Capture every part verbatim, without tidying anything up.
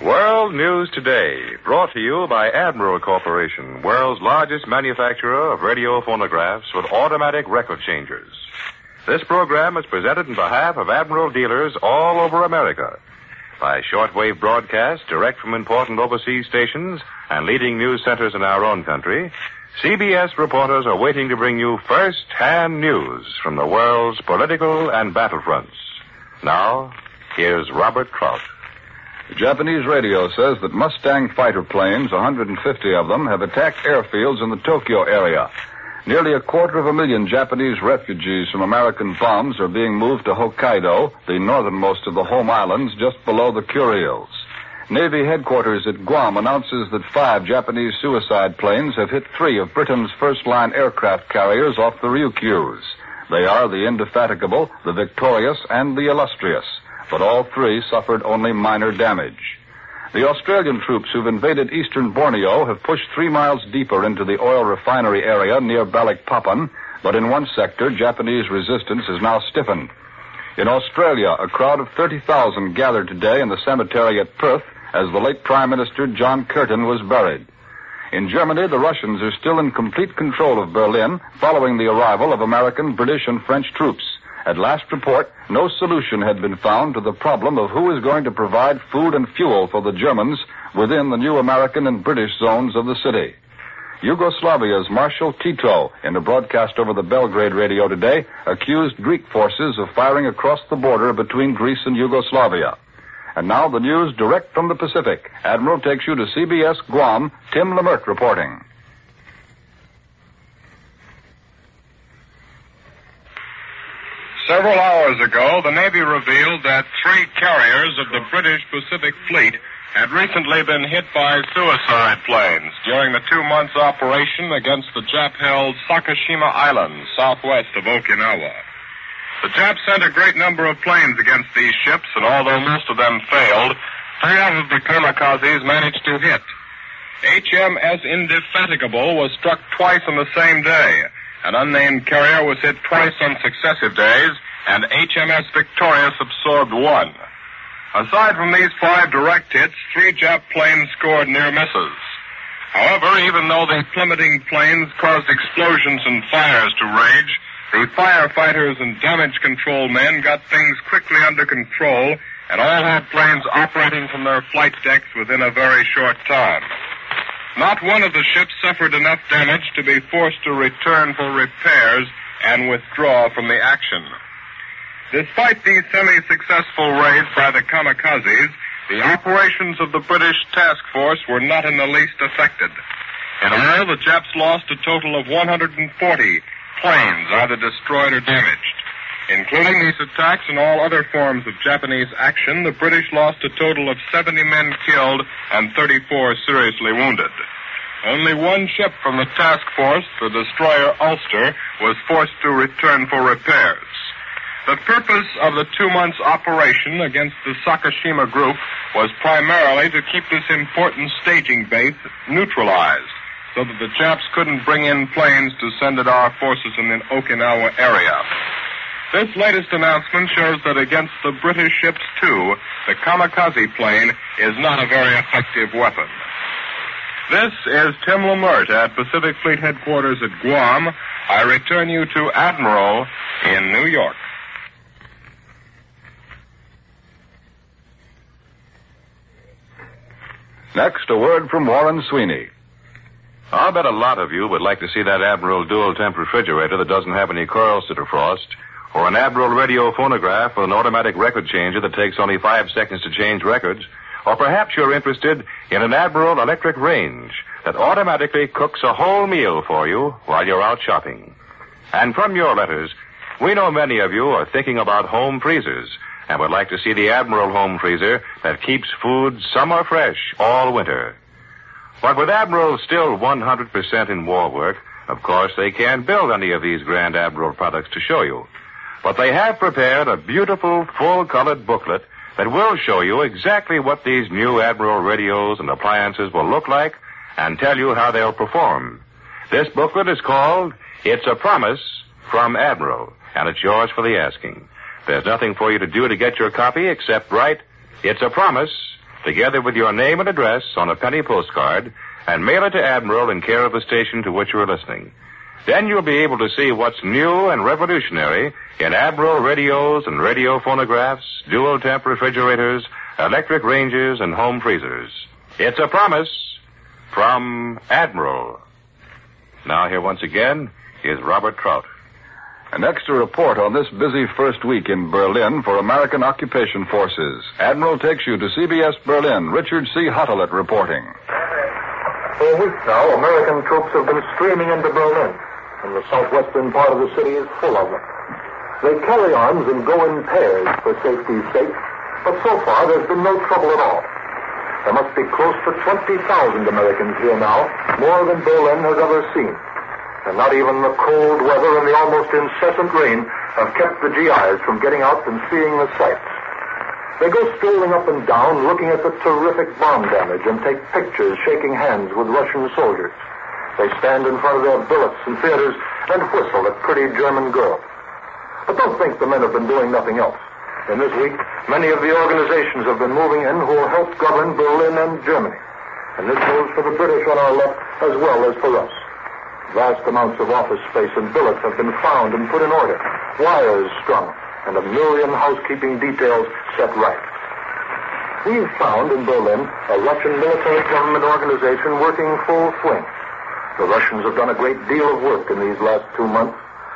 World News Today, brought to you by Admiral Corporation, world's largest manufacturer of radio phonographs with automatic record changers. This program is presented in behalf of Admiral dealers all over America. By shortwave broadcast direct from important overseas stations and leading news centers in our own country, C B S reporters are waiting to bring you first-hand news from the world's political and battlefronts. Now, here's Robert Trout. The Japanese radio says that Mustang fighter planes, one hundred fifty of them, have attacked airfields in the Tokyo area. Nearly a quarter of a million Japanese refugees from American bombs are being moved to Hokkaido, the northernmost of the home islands just below the Kuriles. Navy headquarters at Guam announces that five Japanese suicide planes have hit three of Britain's first-line aircraft carriers off the Ryukyus. They are the Indefatigable, the Victorious, and the Illustrious, but all three suffered only minor damage. The Australian troops who've invaded eastern Borneo have pushed three miles deeper into the oil refinery area near Balikpapan, but in one sector, Japanese resistance is now stiffened. In Australia, a crowd of thirty thousand gathered today in the cemetery at Perth as the late Prime Minister John Curtin was buried. In Germany, the Russians are still in complete control of Berlin following the arrival of American, British, and French troops. At last report, no solution had been found to the problem of who is going to provide food and fuel for the Germans within the new American and British zones of the city. Yugoslavia's Marshal Tito, in a broadcast over the Belgrade radio today, accused Greek forces of firing across the border between Greece and Yugoslavia. And now the news direct from the Pacific. Admiral takes you to C B S Guam, Tim Lamert reporting. Several hours ago, the Navy revealed that three carriers of the British Pacific Fleet had recently been hit by suicide planes during the two-month operation against the Jap-held Sakashima Islands, southwest of Okinawa. The Japs sent a great number of planes against these ships, and although most of them failed, three out of the kamikazes managed to hit. H M S Indefatigable was struck twice on the same day. An unnamed carrier was hit twice on successive days, and H M S Victorious absorbed one. Aside from these five direct hits, three Jap planes scored near misses. However, even though the plummeting planes caused explosions and fires to rage, the firefighters and damage control men got things quickly under control, and all had planes operating from their flight decks within a very short time. Not one of the ships suffered enough damage to be forced to return for repairs and withdraw from the action. Despite these semi-successful raids by the kamikazes, the operations of the British task force were not in the least affected. In all, the Japs lost a total of one hundred forty planes, either destroyed or damaged. Including these attacks and all other forms of Japanese action, the British lost a total of seventy men killed and thirty-four seriously wounded. Only one ship from the task force, the destroyer Ulster, was forced to return for repairs. The purpose of the two months operation against the Sakashima group was primarily to keep this important staging base neutralized, so that the Japs couldn't bring in planes to send at our forces in the Okinawa area. This latest announcement shows that against the British ships, too, the kamikaze plane is not a very effective weapon. This is Tim Lamert at Pacific Fleet Headquarters at Guam. I return you to Admiral in New York. Next, a word from Warren Sweeney. I'll bet a lot of you would like to see that Admiral dual-temp refrigerator that doesn't have any coils to defrost, or an Admiral radio phonograph with an automatic record changer that takes only five seconds to change records, or perhaps you're interested in an Admiral electric range that automatically cooks a whole meal for you while you're out shopping. And from your letters, we know many of you are thinking about home freezers and would like to see the Admiral home freezer that keeps food summer fresh all winter. But with Admiral still one hundred percent in war work, of course, they can't build any of these grand Admiral products to show you. But they have prepared a beautiful, full-colored booklet that will show you exactly what these new Admiral radios and appliances will look like and tell you how they'll perform. This booklet is called It's a Promise from Admiral, and it's yours for the asking. There's nothing for you to do to get your copy except write, It's a Promise together with your name and address on a penny postcard, and mail it to Admiral in care of the station to which you are listening. Then you'll be able to see what's new and revolutionary in Admiral radios and radio phonographs, dual-temp refrigerators, electric ranges, and home freezers. It's a promise from Admiral. Now here once again is Robert Trout. An extra report on this busy first week in Berlin for American occupation forces. Admiral takes you to C B S Berlin. Richard C. Huttelet reporting. For weeks now, American troops have been streaming into Berlin, and the southwestern part of the city is full of them. They carry arms and go in pairs for safety's sake, but so far there's been no trouble at all. There must be close to twenty thousand Americans here now, more than Berlin has ever seen. And not even the cold weather and the almost incessant rain have kept the G Is from getting out and seeing the sights. They go strolling up and down, looking at the terrific bomb damage, and take pictures shaking hands with Russian soldiers. They stand in front of their billets and theaters and whistle at pretty German girls. But don't think the men have been doing nothing else. In this week, many of the organizations have been moving in who will help govern Berlin and Germany. And this goes for the British on our left as well as for us. Vast amounts of office space and billets have been found and put in order, wires strung, and a million housekeeping details set right. We've found in Berlin a Russian military government organization working full swing. The Russians have done a great deal of work in these last two months.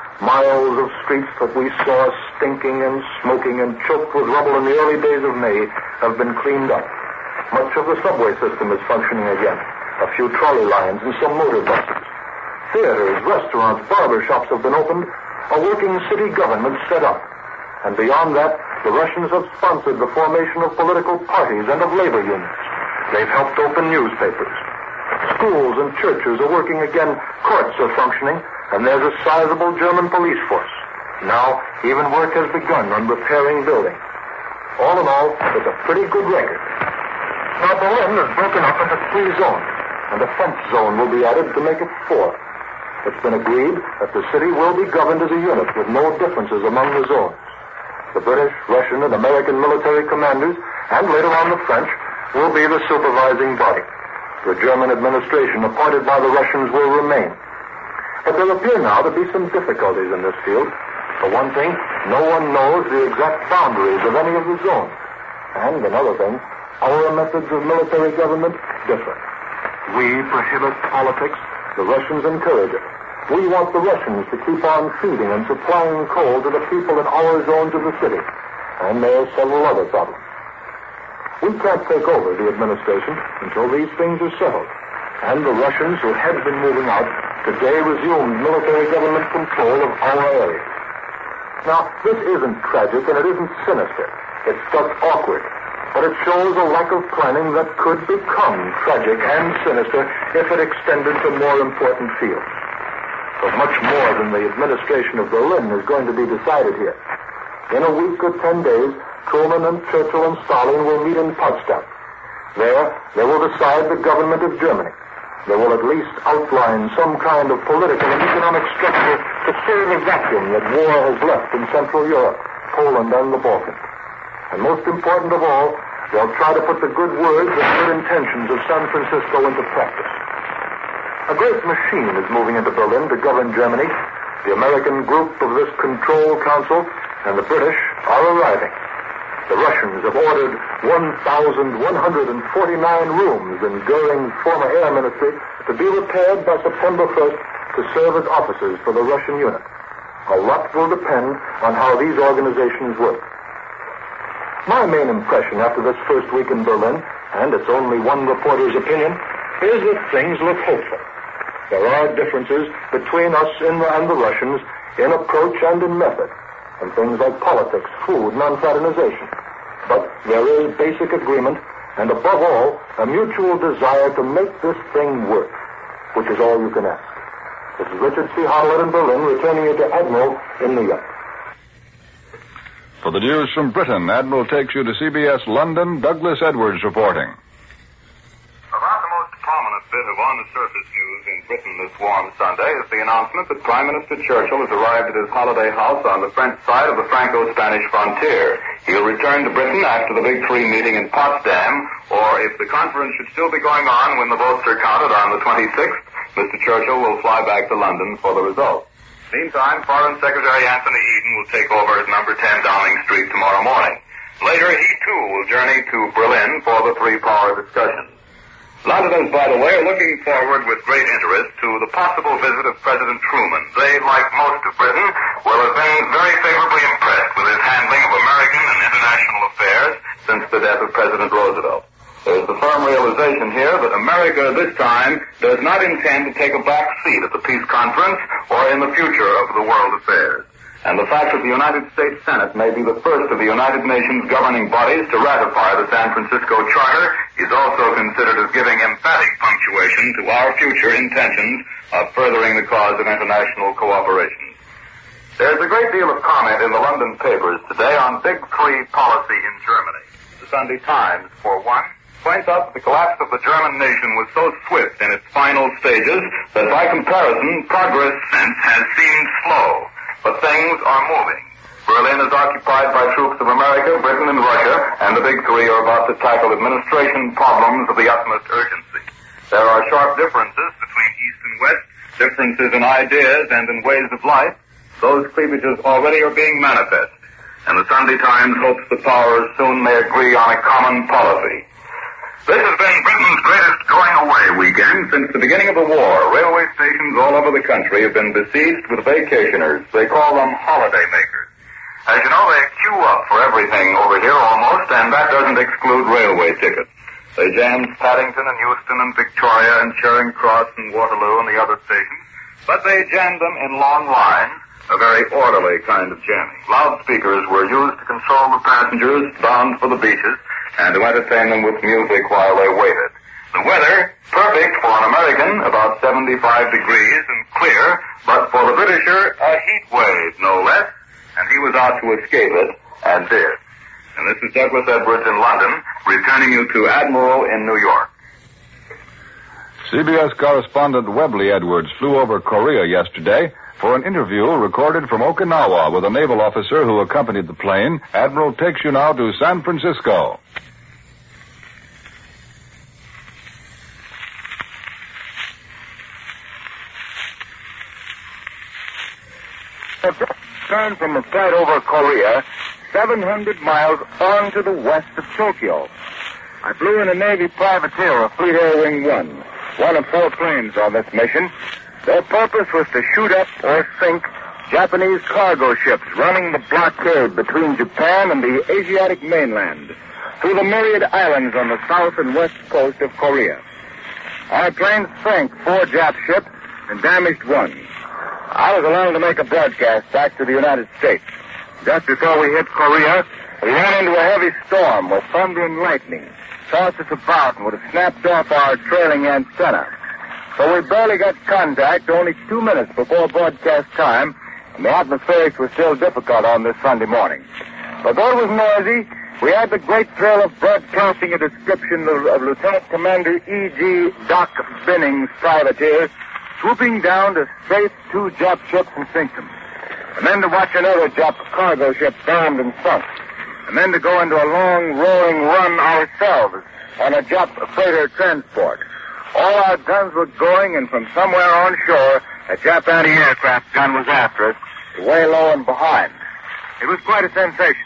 Miles of streets that we saw stinking and smoking and choked with rubble in the early days of May have been cleaned up. Much of the subway system is functioning again. A few trolley lines and some motor buses. Theaters, restaurants, barber shops have been opened, a working city government set up. And beyond that, the Russians have sponsored the formation of political parties and of labor unions. They've helped open newspapers. Schools and churches are working again, courts are functioning, and there's a sizable German police force. Now, even work has begun on repairing buildings. All in all, it's a pretty good record. Now, Berlin is broken up into three zones, and a fence zone will be added to make it four. It's been agreed that the city will be governed as a unit with no differences among the zones. The British, Russian, and American military commanders, and later on the French, will be the supervising body. The German administration appointed by the Russians will remain. But there appear now to be some difficulties in this field. For one thing, no one knows the exact boundaries of any of the zones. And another thing, our methods of military government differ. We prohibit politics. The Russians encourage it. We want the Russians to keep on feeding and supplying coal to the people in our zones of the city. And there are several other problems. We can't take over the administration until these things are settled. And the Russians, who had been moving out, today resumed military government control of our area. Now, this isn't tragic and it isn't sinister. It's just awkward. But it shows a lack of planning that could become tragic and sinister if it extended to more important fields. But much more than the administration of Berlin is going to be decided here. In a week or ten days, Truman and Churchill and Stalin will meet in Potsdam. There, they will decide the government of Germany. They will at least outline some kind of political and economic structure to fill the vacuum that war has left in Central Europe, Poland, and the Balkans. And most important of all, they'll try to put the good words and good intentions of San Francisco into practice. A great machine is moving into Berlin to govern Germany. The American group of this Control Council and the British are arriving. The Russians have ordered one thousand one hundred forty-nine rooms in Goering's former air ministry to be repaired by September first to serve as offices for the Russian unit. A lot will depend on how these organizations work. My main impression after this first week in Berlin, and it's only one reporter's opinion, is that things look hopeful. There are differences between us and the, and the Russians in approach and in method, and things like politics, food, non-fraternization. But there is basic agreement, and above all, a mutual desire to make this thing work, which is all you can ask. This is Richard C. Howlett in Berlin, returning you to Admiral in New York. For the news from Britain, Admiral takes you to C B S London, Douglas Edwards reporting. About the most prominent bit of on-the-surface news in Britain this warm Sunday is the announcement that Prime Minister Churchill has arrived at his holiday house on the French side of the Franco-Spanish frontier. He'll return to Britain after the Big Three meeting in Potsdam, or if the conference should still be going on when the votes are counted on the twenty-sixth, Mister Churchill will fly back to London for the results. Meantime, Foreign Secretary Anthony Eden will take over at number ten Downing Street tomorrow morning. Later, he too will journey to Berlin for the three-power discussion. Londoners, by the way, are looking forward with great interest to the possible visit of President Truman. They, like most of Britain, will have been very favorably impressed with his handling of American and international affairs since the death of President Roosevelt. There's the firm realization here that America this time does not intend to take a back seat at the peace conference or in the future of the world affairs. And the fact that the United States Senate may be the first of the United Nations governing bodies to ratify the San Francisco Charter is also considered as giving emphatic punctuation to our future intentions of furthering the cause of international cooperation. There's a great deal of comment in the London papers today on Big Three policy in Germany. The Sunday Times, for one, points out that the collapse of the German nation was so swift in its final stages that by comparison, progress since has seemed slow. But things are moving. Berlin is occupied by troops of America, Britain, and Russia, and the Big Three are about to tackle administration problems of the utmost urgency. There are sharp differences between East and West, differences in ideas and in ways of life. Those cleavages already are being manifest, and the Sunday Times hopes the powers soon may agree on a common policy. This has been Britain's greatest going-away weekend since the beginning of the war. Railway stations all over the country have been besieged with vacationers. They call them holiday makers. As you know, they queue up for everything over here almost, and that doesn't exclude railway tickets. They jammed Paddington and Euston and Victoria and Charing Cross and Waterloo and the other stations, but they jammed them in long lines, a very orderly kind of jamming. Loudspeakers were used to control the passengers bound for the beaches, and to entertain them with music while they waited. The weather, perfect for an American, about seventy-five degrees and clear, but for the Britisher, a heat wave, no less, and he was out to escape it, and did. And this is Douglas Edwards in London, returning you to Admiral in New York. C B S correspondent Webley Edwards flew over Korea yesterday for an interview recorded from Okinawa with a naval officer who accompanied the plane. Admiral takes you now to San Francisco. I've just turned from a flight over Korea, seven hundred miles on to the west of Tokyo. I flew in a Navy privateer of Fleet Air Wing one, one of four planes on this mission. Their purpose was to shoot up or sink Japanese cargo ships running the blockade between Japan and the Asiatic mainland through the myriad islands on the south and west coast of Korea. Our planes sank four Jap ships and damaged one. I was allowed to make a broadcast back to the United States. Just before we hit Korea, we ran into a heavy storm with thunder and lightning, tossed us about and would have snapped off our trailing antenna. So we barely got contact only two minutes before broadcast time, and the atmospherics were still difficult on this Sunday morning. But though it was noisy, we had the great thrill of broadcasting a description of, of Lieutenant Commander E G Doc Binning's privateer swooping down to strafe two Jap ships and sink them, and then to watch another Jap cargo ship bombed and sunk, and then to go into a long, roaring run ourselves on a Jap freighter transport. All our guns were going, and from somewhere on shore, a Jap anti-aircraft gun was after us, way low and behind. It was quite a sensation.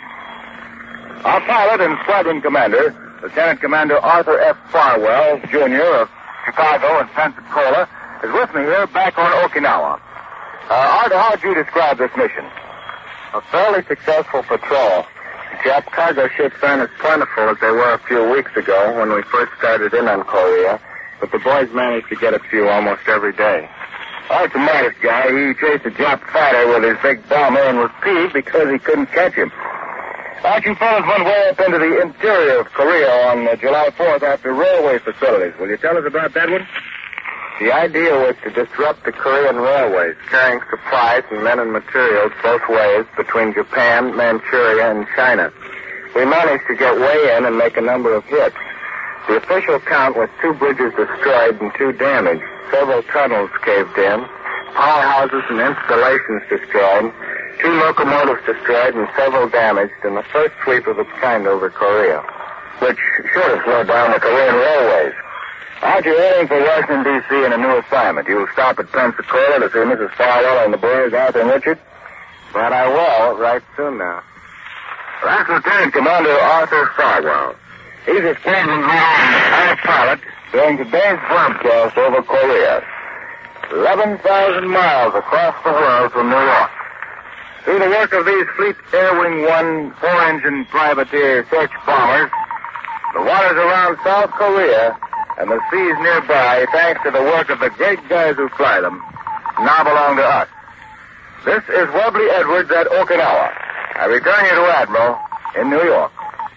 Our pilot and squadron commander, Lieutenant Commander Arthur F. Farwell, Junior of Chicago and Pensacola, is with me here back on Okinawa. Uh, Arthur, how would you describe this mission? A fairly successful patrol. Jap cargo ships aren't as plentiful as they were a few weeks ago when we first started in on Korea, but the boys managed to get a few almost every day. Art's a modest guy. He chased a Jap fighter with his big bomber and was peeved because he couldn't catch him. Arch, you fellas went way up into the interior of Korea on uh, July fourth after railway facilities. Will you tell us about that one? The idea was to disrupt the Korean railways, carrying supplies and men and materials both ways between Japan, Manchuria, and China. We managed to get way in and make a number of hits. The official count was two bridges destroyed and two damaged. Several tunnels caved in, powerhouses and installations destroyed, two locomotives destroyed and several damaged in the first sweep of its kind over Korea, which should have slowed down the Korean railways. Aren't you heading for Washington, D C in a new assignment? You'll stop at Pensacola to see Missus Farwell and the boys, Arthur and Richard? But I will, right soon now. That's Lieutenant Commander Arthur Farwell. He's a squadron leader pilot during today's broadcast over Korea. eleven thousand miles across the world from New York. Through the work of these Fleet Air Wing one four-engine privateer search bombers, the waters around South Korea and the seas nearby, thanks to the work of the great guys who fly them, now belong to us. This is Webley Edwards at Okinawa. I return you to Admiral in New York.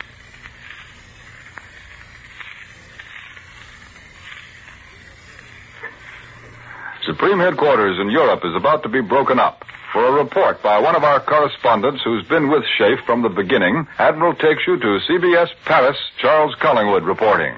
Supreme Headquarters in Europe is about to be broken up. For a report by one of our correspondents who's been with SHAEF from the beginning, Admiral takes you to C B S Paris, Charles Collingwood reporting.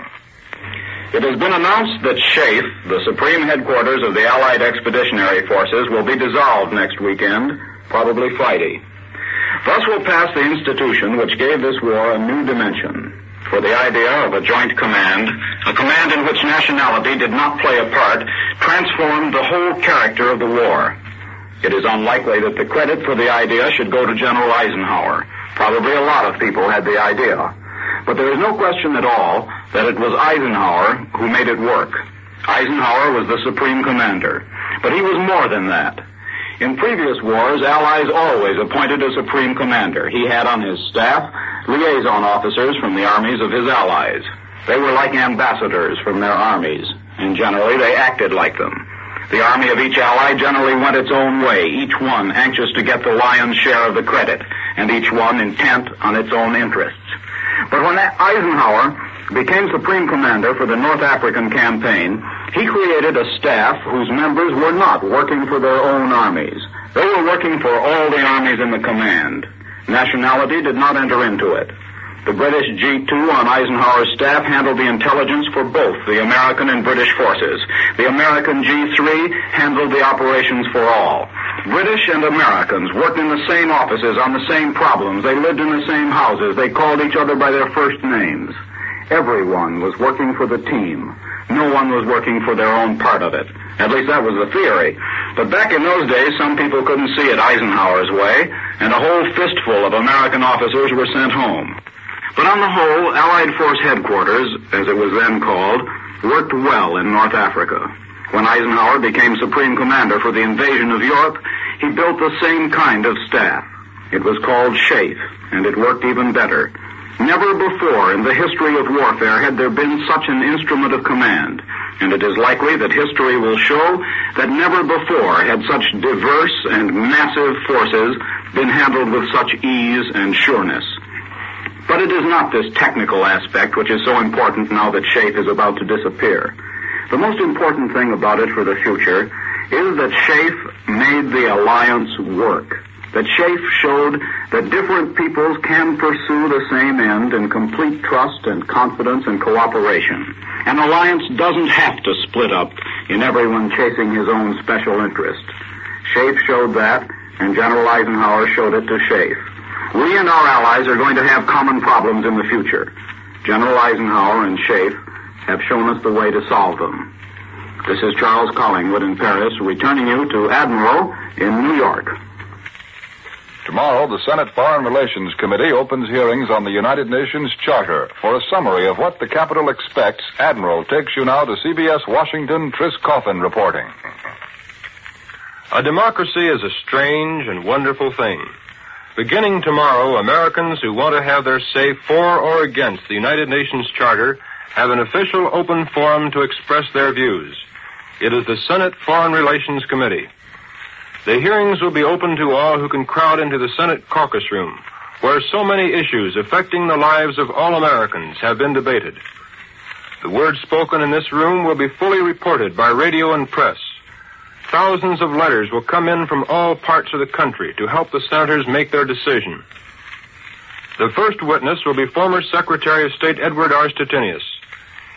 It has been announced that SHAEF, the Supreme Headquarters of the Allied Expeditionary Forces, will be dissolved next weekend, probably Friday. Thus will pass the institution which gave this war a new dimension. For the idea of a joint command, a command in which nationality did not play a part, transformed the whole character of the war. It is unlikely that the credit for the idea should go to General Eisenhower. Probably a lot of people had the idea. But there is no question at all that it was Eisenhower who made it work. Eisenhower was the supreme commander. But he was more than that. In previous wars, Allies always appointed a supreme commander. He had on his staff liaison officers from the armies of his allies. They were like ambassadors from their armies, and generally they acted like them. The army of each ally generally went its own way, each one anxious to get the lion's share of the credit, and each one intent on its own interests. But when Eisenhower became supreme commander for the North African campaign, he created a staff whose members were not working for their own armies. They were working for all the armies in the command. Nationality did not enter into it. The British G two on Eisenhower's staff handled the intelligence for both the American and British forces. The American G three handled the operations for all. British and Americans worked in the same offices on the same problems. They lived in the same houses. They called each other by their first names. Everyone was working for the team. No one was working for their own part of it. At least that was the theory. But back in those days, some people couldn't see it Eisenhower's way, and a whole fistful of American officers were sent home. But on the whole, Allied Force Headquarters, as it was then called, worked well in North Africa. When Eisenhower became Supreme Commander for the invasion of Europe, he built the same kind of staff. It was called SHAEF, and it worked even better. Never before in the history of warfare had there been such an instrument of command, and it is likely that history will show that never before had such diverse and massive forces been handled with such ease and sureness. But it is not this technical aspect which is so important now that SHAEF is about to disappear. The most important thing about it for the future is that SHAEF made the alliance work. That SHAEF showed that different peoples can pursue the same end in complete trust and confidence and cooperation. An alliance doesn't have to split up in everyone chasing his own special interest. SHAEF showed that, and General Eisenhower showed it to SHAEF. We and our allies are going to have common problems in the future. General Eisenhower and SHAEF have shown us the way to solve them. This is Charles Collingwood in Paris, returning you to Admiral in New York. Tomorrow, the Senate Foreign Relations Committee opens hearings on the United Nations Charter. For a summary of what the Capitol expects, Admiral takes you now to C B S Washington, Tris Coffin reporting. A democracy is a strange and wonderful thing. Beginning tomorrow, Americans who want to have their say for or against the United Nations Charter have an official open forum to express their views. It is the Senate Foreign Relations Committee. The hearings will be open to all who can crowd into the Senate caucus room, where so many issues affecting the lives of all Americans have been debated. The words spoken in this room will be fully reported by radio and press. Thousands of letters will come in from all parts of the country to help the senators make their decision. The first witness will be former Secretary of State Edward R. Stettinius.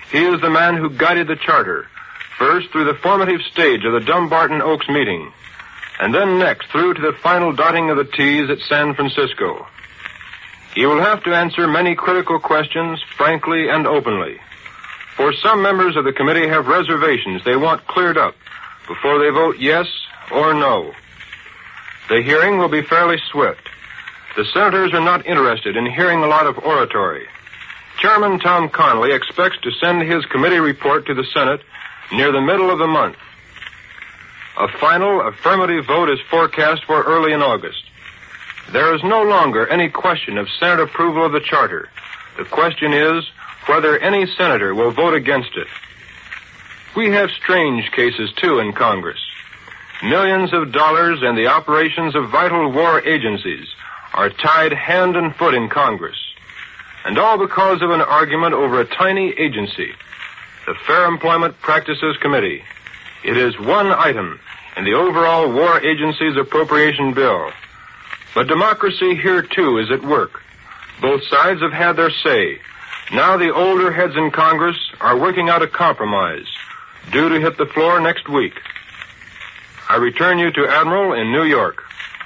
He is the man who guided the charter, first through the formative stage of the Dumbarton Oaks meeting, and then next through to the final dotting of the T's at San Francisco. He will have to answer many critical questions frankly and openly. For some members of the committee have reservations they want cleared up before they vote yes or no. The hearing will be fairly swift. The senators are not interested in hearing a lot of oratory. Chairman Tom Connally expects to send his committee report to the Senate near the middle of the month. A final affirmative vote is forecast for early in August. There is no longer any question of Senate approval of the charter. The question is whether any senator will vote against it. We have strange cases, too, in Congress. Millions of dollars and the operations of vital war agencies are tied hand and foot in Congress. And all because of an argument over a tiny agency, the Fair Employment Practices Committee. It is one item in the overall war agency's appropriation bill. But democracy here, too, is at work. Both sides have had their say. Now the older heads in Congress are working out a compromise, due to hit the floor next week. I return you to Admiral in New York.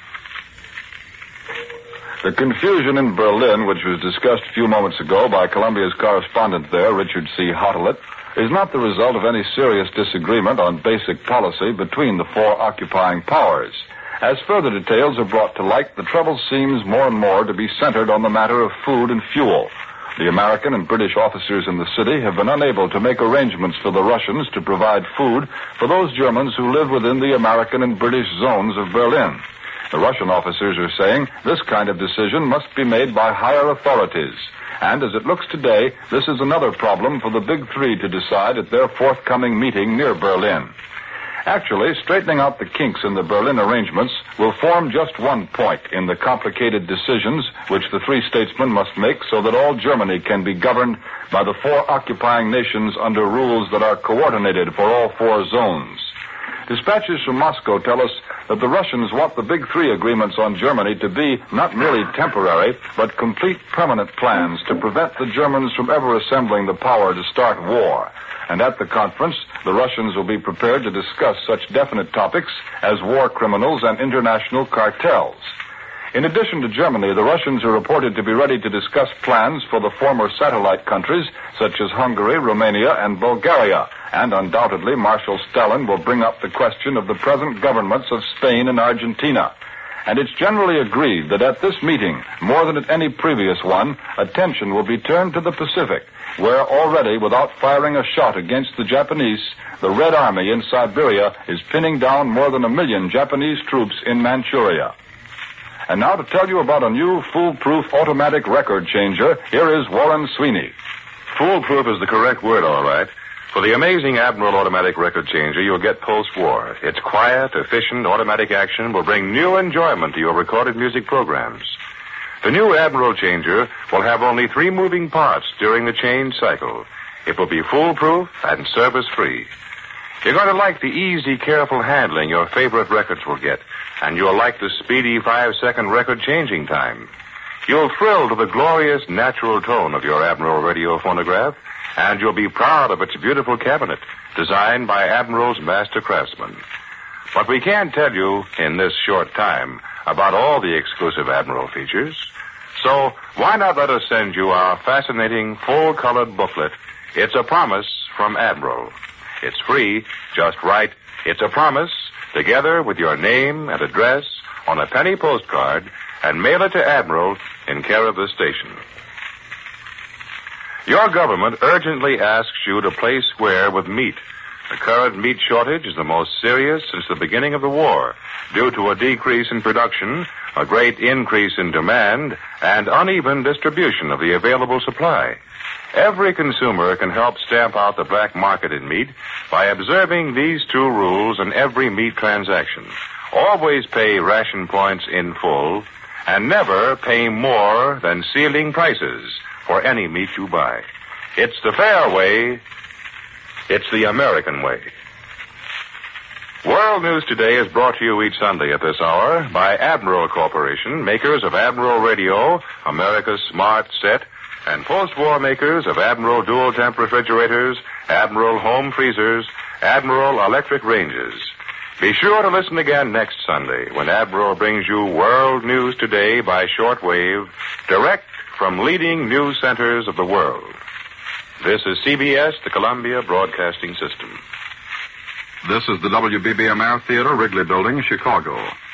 The confusion in Berlin, which was discussed a few moments ago by Columbia's correspondent there, Richard C. Hottelet, is not the result of any serious disagreement on basic policy between the four occupying powers. As further details are brought to light, the trouble seems more and more to be centered on the matter of food and fuel. The American and British officers in the city have been unable to make arrangements for the Russians to provide food for those Germans who live within the American and British zones of Berlin. The Russian officers are saying this kind of decision must be made by higher authorities. And as it looks today, this is another problem for the Big Three to decide at their forthcoming meeting near Berlin. Actually, straightening out the kinks in the Berlin arrangements will form just one point in the complicated decisions which the three statesmen must make so that all Germany can be governed by the four occupying nations under rules that are coordinated for all four zones. Dispatches from Moscow tell us that the Russians want the Big Three agreements on Germany to be not merely temporary, but complete permanent plans to prevent the Germans from ever assembling the power to start war. And at the conference, the Russians will be prepared to discuss such definite topics as war criminals and international cartels. In addition to Germany, the Russians are reported to be ready to discuss plans for the former satellite countries, such as Hungary, Romania, and Bulgaria. And undoubtedly, Marshal Stalin will bring up the question of the present governments of Spain and Argentina. And it's generally agreed that at this meeting, more than at any previous one, attention will be turned to the Pacific, where already, without firing a shot against the Japanese, the Red Army in Siberia is pinning down more than a million Japanese troops in Manchuria. And now to tell you about a new foolproof automatic record changer, here is Warren Sweeney. Foolproof is the correct word, all right. For the amazing Admiral automatic record changer, you'll get post-war. Its quiet, efficient, automatic action will bring new enjoyment to your recorded music programs. The new Admiral changer will have only three moving parts during the change cycle. It will be foolproof and service-free. You're going to like the easy, careful handling your favorite records will get, and you'll like the speedy five-second record changing time. You'll thrill to the glorious, natural tone of your Admiral radio phonograph, and you'll be proud of its beautiful cabinet, designed by Admiral's master craftsmen. But we can't tell you in this short time about all the exclusive Admiral features. So why not let us send you our fascinating, full-colored booklet, It's a Promise from Admiral. It's free. Just write, It's a Promise, together with your name and address on a penny postcard, and mail it to Admiral in care of the station. Your government urgently asks you to play square with meat. The current meat shortage is the most serious since the beginning of the war, due to a decrease in production, a great increase in demand, and uneven distribution of the available supply. Every consumer can help stamp out the black market in meat by observing these two rules in every meat transaction. Always pay ration points in full, and never pay more than ceiling prices for any meat you buy. It's the fair way. It's the American way. World News Today is brought to you each Sunday at this hour by Admiral Corporation, makers of Admiral Radio, America's smart set, and post-war makers of Admiral dual temp refrigerators, Admiral home freezers, Admiral electric ranges. Be sure to listen again next Sunday when Admiral brings you World News Today by shortwave, direct from leading news centers of the world. This is C B S, the Columbia Broadcasting System. This is the W B B M Air Theater, Wrigley Building, Chicago.